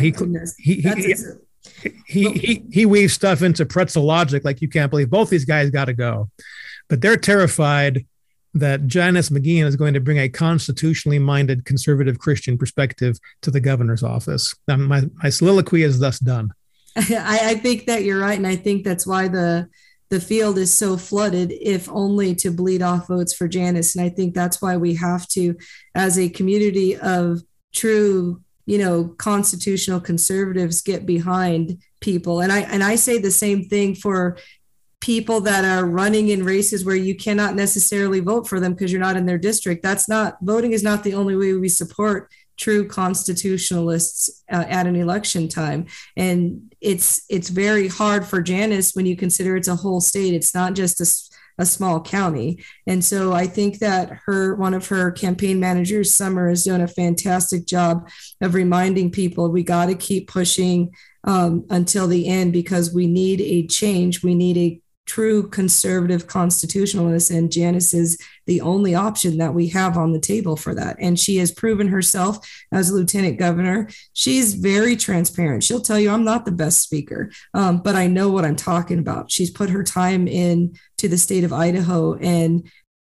B: He weaves stuff into pretzel logic like you can't believe. Both these guys got to go. But they're terrified that Janice McGeachin is going to bring a constitutionally minded conservative Christian perspective to the governor's office. My soliloquy is thus done.
D: I think that you're right. And I think that's why the field is so flooded, if only to bleed off votes for Janice. And I think that's why we have to, as a community of true, constitutional conservatives, get behind people. And I say the same thing for people that are running in races where you cannot necessarily vote for them because you're not in their district. Voting is not the only way we support true constitutionalists at an election time. And it's very hard for Janice when you consider it's a whole state. It's not just a small county. And so I think that one of her campaign managers, Summer, has done a fantastic job of reminding people we got to keep pushing until the end, because we need a change. We need a true conservative constitutionalist, and Janice is the only option that we have on the table for that. And she has proven herself as lieutenant governor. She's very transparent. She'll tell you, I'm not the best speaker, but I know what I'm talking about. She's put her time in to the state of Idaho, and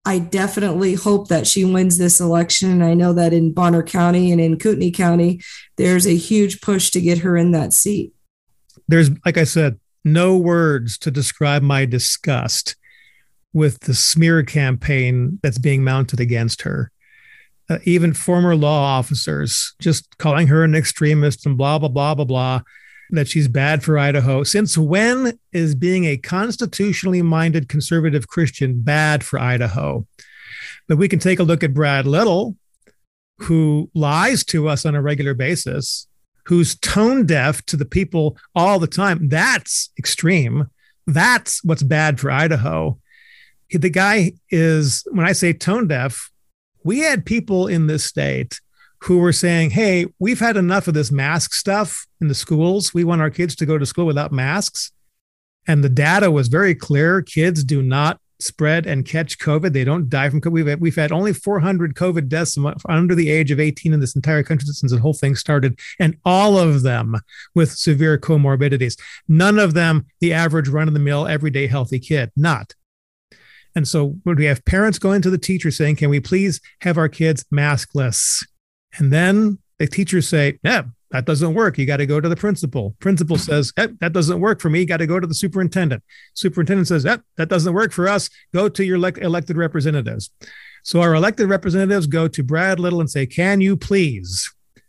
D: I definitely hope that she wins this election. And I know that in Bonner County and in Kootenai County, there's a huge push to get her in that seat.
B: There's, like I said, no words to describe my disgust with the smear campaign that's being mounted against her. Even former law officers just calling her an extremist and blah, blah, blah, blah, blah, that she's bad for Idaho. Since when is being a constitutionally minded conservative Christian bad for Idaho? But we can take a look at Brad Little, who lies to us on a regular basis, who's tone deaf to the people all the time. That's extreme. That's what's bad for Idaho. The guy is, when I say tone deaf, we had people in this state who were saying, hey, we've had enough of this mask stuff in the schools. We want our kids to go to school without masks. And the data was very clear. Kids do not spread and catch COVID. They don't die from COVID. We've had only 400 COVID deaths under the age of 18 in this entire country since the whole thing started, and all of them with severe comorbidities. None of them the average run-of-the-mill, everyday healthy kid. Not. And so we have parents going to the teacher saying, can we please have our kids maskless? And then the teachers say, yeah, that doesn't work. You got to go to the principal. Principal says, that doesn't work for me. You got to go to the superintendent. Superintendent says, that doesn't work for us. Go to your elected representatives. So our elected representatives go to Brad Little and say, can you please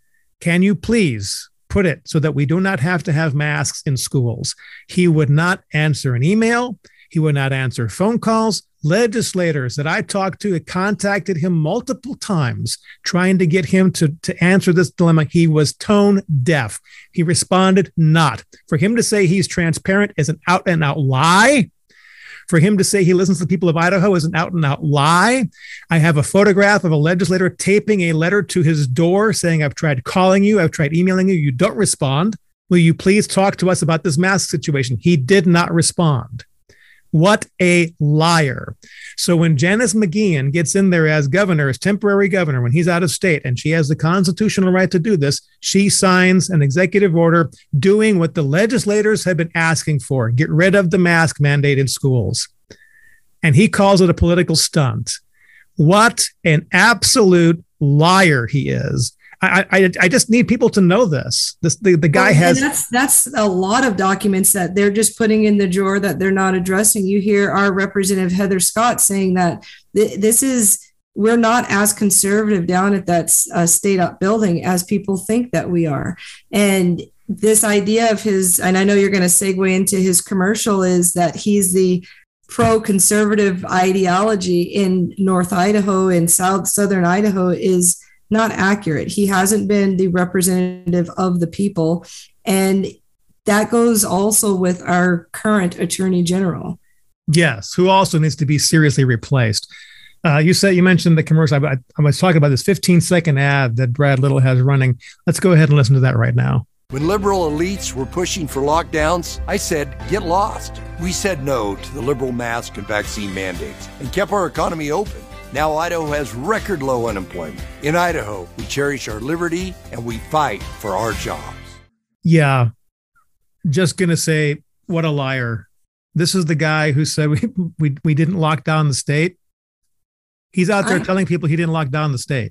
B: put it so that we do not have to have masks in schools? He would not answer an email. He would not answer phone calls. Legislators that I talked to had contacted him multiple times trying to get him to answer this dilemma. He was tone deaf. He responded not. For him to say he's transparent is an out and out lie. For him to say he listens to the people of Idaho is an out and out lie. I have a photograph of a legislator taping a letter to his door saying, I've tried calling you. I've tried emailing you. You don't respond. Will you please talk to us about this mask situation? He did not respond. What a liar. So when Janice McGeachin gets in there as governor, as temporary governor, when he's out of state, and she has the constitutional right to do this, she signs an executive order doing what the legislators have been asking for: get rid of the mask mandate in schools. And he calls it a political stunt. What an absolute liar he is. I just need people to know this. The guy has.
D: That's a lot of documents that they're just putting in the drawer that they're not addressing. You hear our Representative Heather Scott saying that we're not as conservative down at that state up building as people think that we are. And this idea of his, and I know you're going to segue into his commercial, is that he's the pro-conservative ideology in North Idaho and southern Idaho is not accurate. He hasn't been the representative of the people. And that goes also with our current attorney general.
B: Yes, who also needs to be seriously replaced. You mentioned the commercial. I was talking about this 15-second ad that Brad Little has running. Let's go ahead and listen to that right now.
E: When liberal elites were pushing for lockdowns, I said, get lost. We said no to the liberal mask and vaccine mandates and kept our economy open. Now Idaho has record low unemployment. In Idaho, we cherish our liberty and we fight for our jobs.
B: Yeah, just going to say, what a liar. This is the guy who said we didn't lock down the state. He's out there telling people he didn't lock down the state.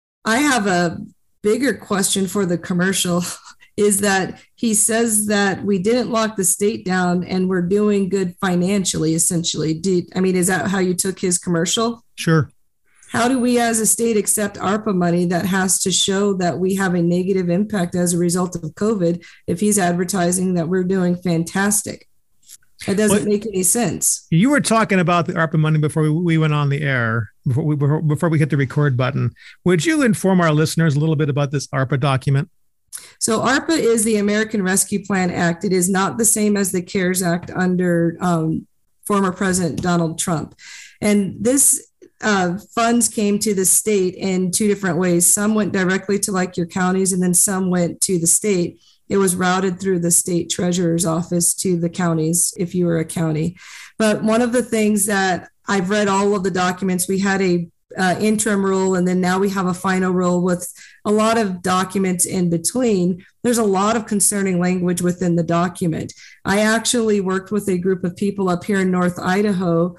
B: I
D: have a bigger question for the commercial, is that he says that we didn't lock the state down and we're doing good financially, essentially. Is that how you took his commercial?
B: Sure.
D: How do we as a state accept ARPA money that has to show that we have a negative impact as a result of COVID if he's advertising that we're doing fantastic? That doesn't make any sense. You
B: were talking about the ARPA money before we went on the air, before we hit the record button. Would you inform our listeners a little bit about this ARPA document?
D: So ARPA is the American Rescue Plan Act. It is not the same as the CARES Act under former President Donald Trump. And this funds came to the state in two different ways. Some went directly to like your counties, and then some went to the state. It was routed through the state treasurer's office to the counties if you were a county. But one of the things that I've read all of the documents, we had a interim rule, and then now we have a final rule with a lot of documents in between. There's a lot of concerning language within the document. I actually worked with a group of people up here in North Idaho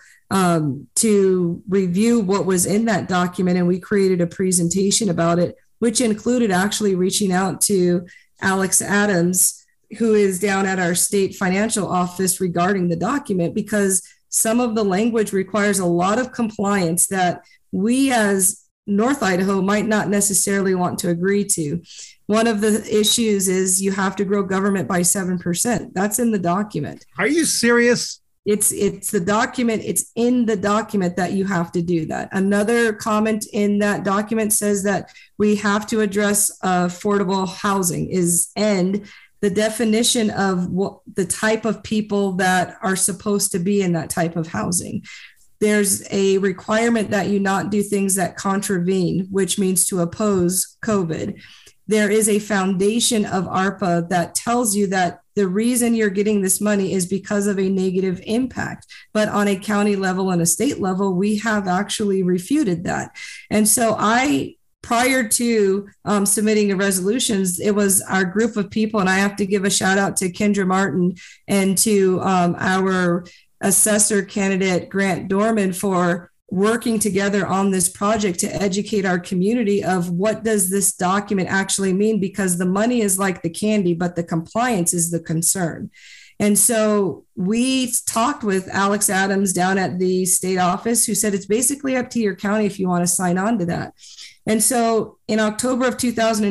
D: to review what was in that document, and we created a presentation about it, which included actually reaching out to Alex Adams, who is down at our state financial office regarding the document, because some of the language requires a lot of compliance that we as North Idaho might not necessarily want to agree to. One of the issues is you have to grow government by 7%. That's in the document.
B: Are you serious?
D: It's the document. It's in the document that you have to do that. Another comment in that document says that we have to address affordable housing and the definition of what the type of people that are supposed to be in that type of housing. There's a requirement that you not do things that contravene, which means to oppose COVID. There is a foundation of ARPA that tells you that the reason you're getting this money is because of a negative impact. But on a county level and a state level, we have actually refuted that. And so prior to submitting the resolutions, it was our group of people, and I have to give a shout out to Kendra Martin and to our assessor candidate, Grant Dorman, for working together on this project to educate our community of what does this document actually mean, because the money is like the candy, but the compliance is the concern. And so we talked with Alex Adams down at the state office, who said it's basically up to your county if you want to sign on to that. And so in October of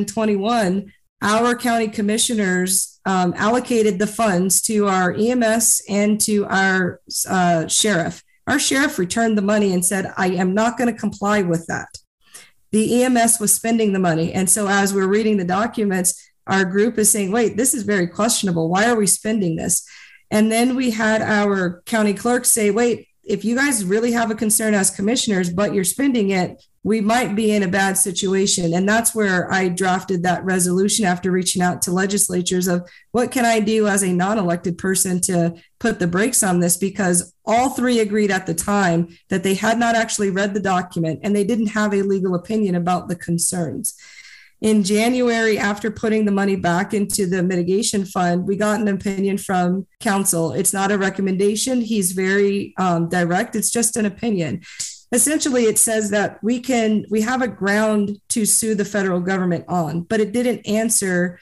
D: 2021, our county commissioners allocated the funds to our EMS and to our sheriff. Our sheriff returned the money and said, I am not going to comply with that. The EMS was spending the money. And so as we're reading the documents, our group is saying, wait, this is very questionable. Why are we spending this? And then we had our county clerk say, wait, if you guys really have a concern as commissioners, but you're spending it, we might be in a bad situation. And that's where I drafted that resolution after reaching out to legislatures of what can I do as a non-elected person to put the brakes on this? Because all three agreed at the time that they had not actually read the document and they didn't have a legal opinion about the concerns. In January, after putting the money back into the mitigation fund, we got an opinion from council. It's not a recommendation. He's very direct. It's just an opinion. Essentially, it says that we have a ground to sue the federal government on, but it didn't answer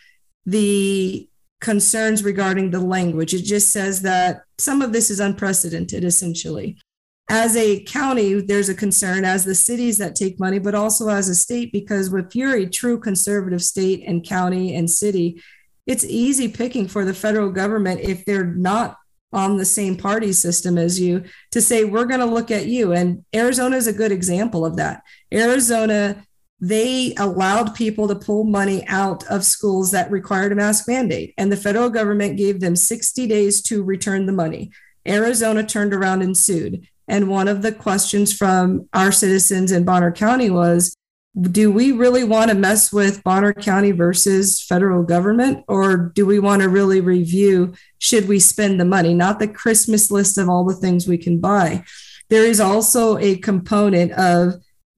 D: the concerns regarding the language. It just says that some of this is unprecedented, essentially. As a county, there's a concern as the cities that take money, but also as a state, because if you're a true conservative state and county and city, it's easy picking for the federal government if they're not on the same party system as you to say, we're going to look at you. And Arizona is a good example of that. Arizona, they allowed people to pull money out of schools that required a mask mandate, and the federal government gave them 60 days to return the money. Arizona turned around and sued. And one of the questions from our citizens in Bonner County was, do we really want to mess with Bonner County versus federal government? Or do we want to really review, should we spend the money? Not the Christmas list of all the things we can buy. There is also a component of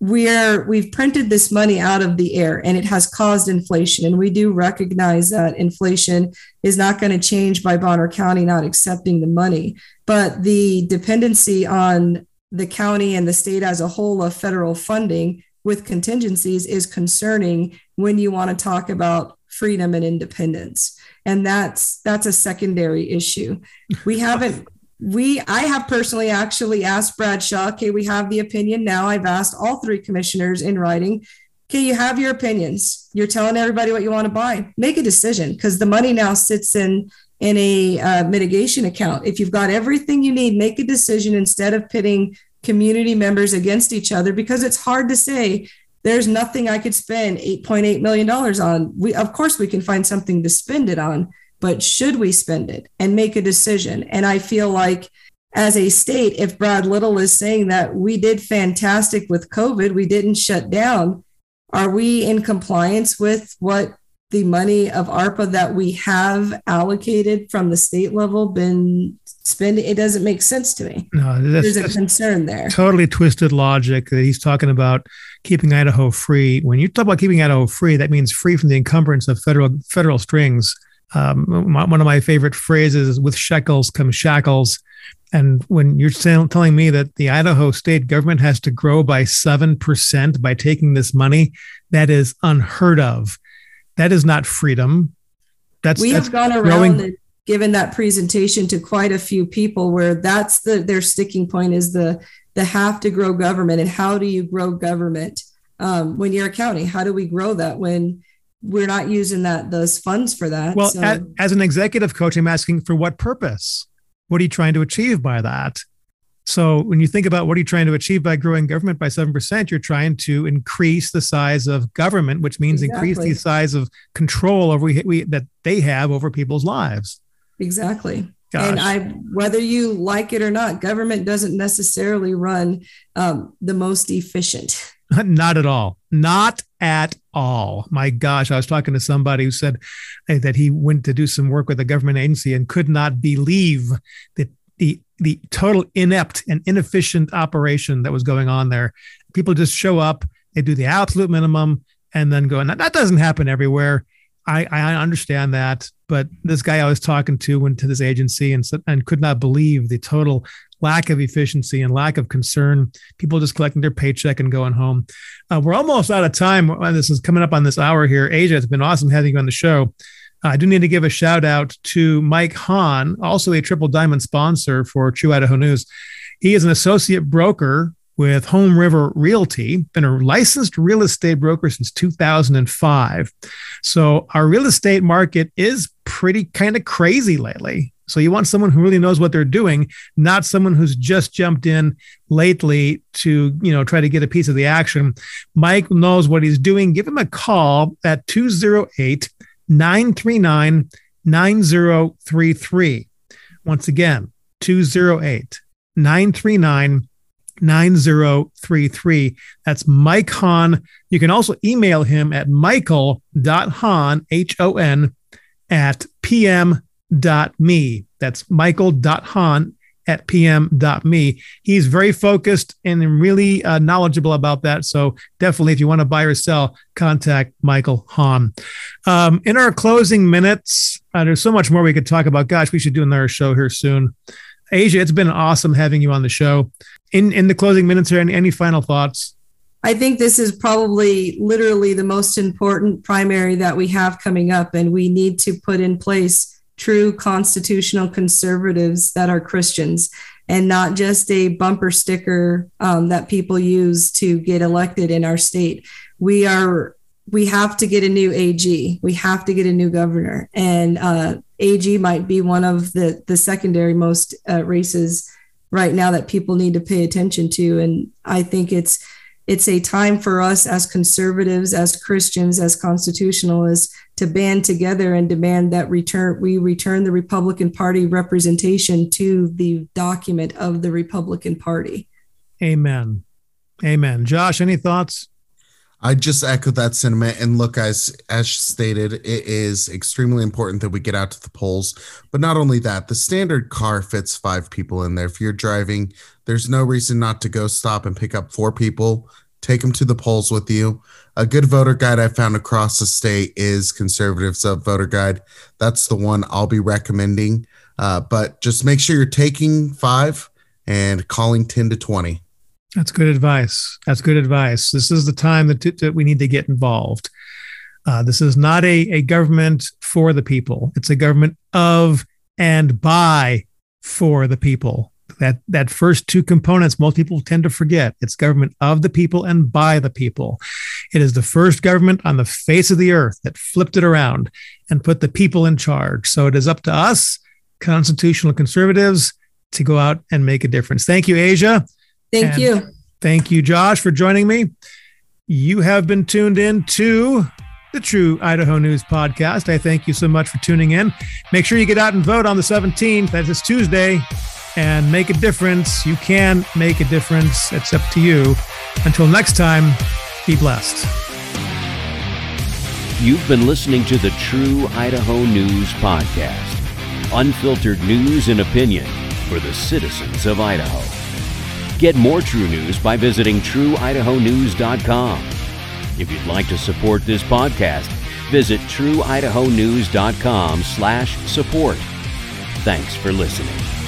D: we've printed this money out of the air and it has caused inflation. And we do recognize that inflation is not going to change by Bonner County not accepting the money. But the dependency on the county and the state as a whole of federal funding with contingencies is concerning when you want to talk about freedom and independence. And that's a secondary issue. I have personally actually asked Bradshaw, okay, we have the opinion now. I've asked all three commissioners in writing, okay, you have your opinions. You're telling everybody what you want to buy. Make a decision, because the money now sits in a mitigation account. If you've got everything you need, make a decision instead of pitting community members against each other, because it's hard to say there's nothing I could spend $8.8 million on. Of course, we can find something to spend it on, but should we spend it and make a decision? And I feel like as a state, if Brad Little is saying that we did fantastic with COVID, we didn't shut down, are we in compliance with what the money of ARPA that we have allocated from the state level been spending? It doesn't make sense to me.
B: No,
D: there's a concern there.
B: Totally twisted logic that he's talking about keeping Idaho free. When you talk about keeping Idaho free, that means free from the encumbrance of federal strings. One of my favorite phrases is, with shekels come shackles. And when you're telling me that the Idaho state government has to grow by 7% by taking this money, that is unheard of. That is not freedom.
D: We have gone around and given that presentation to quite a few people where that's their sticking point is the have to grow government. And how do you grow government when you're a county? How do we grow that when we're not using those funds for that?
B: Well, as an executive coach, I'm asking, for what purpose? What are you trying to achieve by that? So when you think about what are you trying to achieve by growing government by 7%, you're trying to increase the size of government, which means increase the size of control over that they have over people's lives.
D: Exactly. Gosh. And whether you like it or not, government doesn't necessarily run the most efficient.
B: Not at all. Not at all. My gosh, I was talking to somebody who said that he went to do some work with a government agency and could not believe that the total inept and inefficient operation that was going on there. People just show up, they do the absolute minimum, and then go. And that doesn't happen everywhere. I understand that, but this guy I was talking to went to this agency and could not believe the total lack of efficiency and lack of concern. People just collecting their paycheck and going home. We're almost out of time. This is coming up on this hour here. Asia, it's been awesome having you on the show. I do need to give a shout out to Mike Hahn, also a Triple Diamond sponsor for True Idaho News. He is an associate broker with Home River Realty, been a licensed real estate broker since 2005. So our real estate market is pretty kind of crazy lately. So you want someone who really knows what they're doing, not someone who's just jumped in lately to, try to get a piece of the action. Mike knows what he's doing. Give him a call at 208-939-9033. Once again, 208-939-9033. That's Mike Hahn. You can also email him at michael.hahn, Hon, at pm.me. That's michael.hahn at pm.me. He's very focused and really knowledgeable about that. So definitely, if you want to buy or sell, contact Michael Hahn. In our closing minutes, there's so much more we could talk about. Gosh, we should do another show here soon. Asia, it's been awesome having you on the show. In the closing minutes here, any final thoughts?
D: I think this is probably literally the most important primary that we have coming up, and we need to put in place true constitutional conservatives that are Christians and not just a bumper sticker that people use to get elected in our state. We have to get a new AG. We have to get a new governor, and AG might be one of the secondary most races right now that people need to pay attention to. And I think it's a time for us as conservatives, as Christians, as constitutionalists to band together and demand that we return the Republican Party representation to the document of the Republican Party.
B: Amen. Amen. Josh, any thoughts?
C: I just echo that sentiment. And look, guys, as stated, it is extremely important that we get out to the polls. But not only that, the standard car fits 5 people in there. If you're driving, there's no reason not to go stop and pick up 4 people, take them to the polls with you. A good voter guide I found across the state is Conservatives Of Voter Guide. That's the one I'll be recommending. But just make sure you're taking 5 and calling 10 to 20.
B: That's good advice. That's good advice. This is the time that we need to get involved. This is not a government for the people. It's a government of and by for the people. That first 2 components, most people tend to forget. It's government of the people and by the people. It is the first government on the face of the earth that flipped it around and put the people in charge. So it is up to us, constitutional conservatives, to go out and make a difference. Thank you, Asia.
D: Thank you.
B: Thank you, Josh, for joining me. You have been tuned in to the True Idaho News Podcast. I thank you so much for tuning in. Make sure you get out and vote on the 17th. That is Tuesday. And make a difference. You can make a difference. It's up to you. Until next time, be blessed.
A: You've been listening to the True Idaho News Podcast. Unfiltered news and opinion for the citizens of Idaho. Get more true news by visiting trueidahonews.com. If you'd like to support this podcast, visit trueidahonews.com/support. Thanks for listening.